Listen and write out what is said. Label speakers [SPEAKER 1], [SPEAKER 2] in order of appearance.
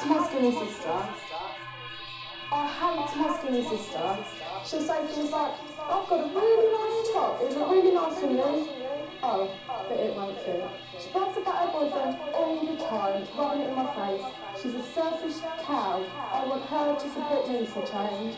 [SPEAKER 1] to my skinny sister. I hate to my skinny sister. She'll say things like, I've got a really nice top, it'll look really nice on you. Oh, but it won't fit. She brags about her boyfriend all the time, rubbing it in my face. She's a selfish cow. I want her to support me for change.